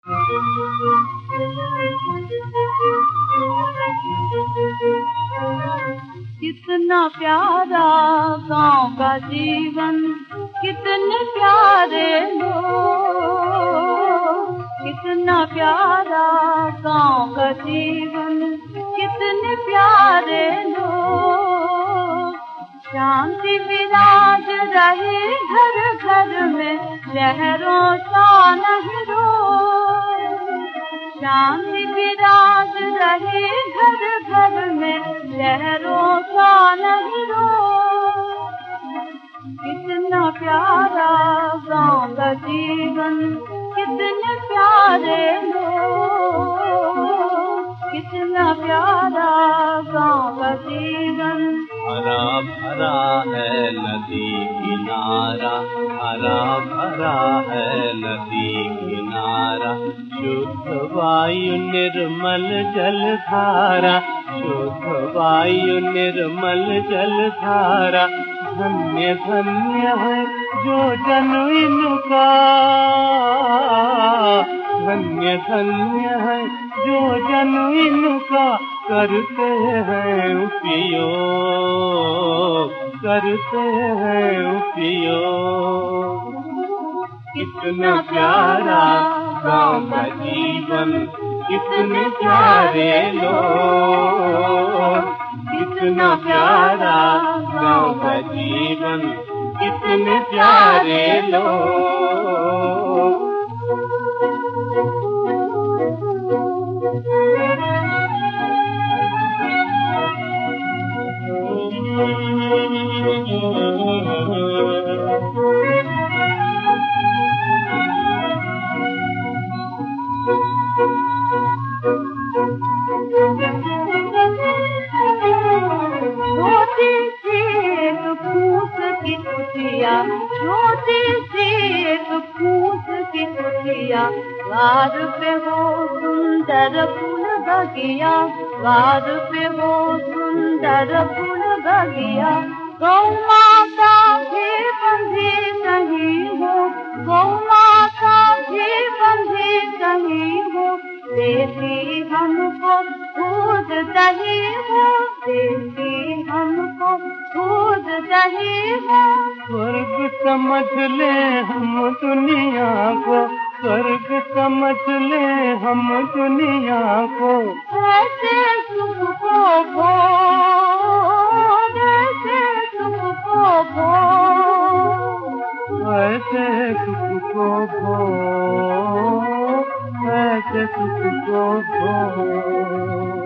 कितना प्यारा गांव का जीवन, कितने प्यारे लोग। कितना प्यारा गांव का जीवन, कितने प्यारे लोग। शांति विराज रहे घर घर में, शहरों सा नहीं रोग। शांति विराज रहे घर घर में, शहरों सा नहीं रोग। कितना प्यारा गांव का जीवन, कितने प्यारे लोग। कितना प्यारा गांव का जीवन। हरा भरा है नदी किनारा, हरा भरा है नदी किनारा। शुद्ध वायु निर्मल जलधारा, शुद्ध वायु निर्मल जलधारा। धन्य धन्य है जो जन इनका, धन्य धन्य है जो जन इनका। करते हैं उपयोग, करते हैं उपयोग। कितना प्यारा गांव का जीवन, कितने प्यारे लोग। कितना प्यारा गांव का जीवन, कितने प्यारे लोग। छोटी सी एक फूस की कुटिया, छोटी सी एक फूस की कुटिया। द्वार पे हो सुंदर फूल बगिया, द्वार पे हो सुंदर फूल बगिया। गौ माता भी बंधी कहीं हो, गौ माता भी बंधी कहीं हो। देती हमको दूध दही हो, देती हमको दूध दही हो। स्वर्ग समझ ले हम दुनिया को, स्वर्ग समझ ले हम दुनिया को। ऐसे सुख को भोग, ऐसे सुख को भोग, ऐसे सुख को भोग, ऐसे सुख को भोग।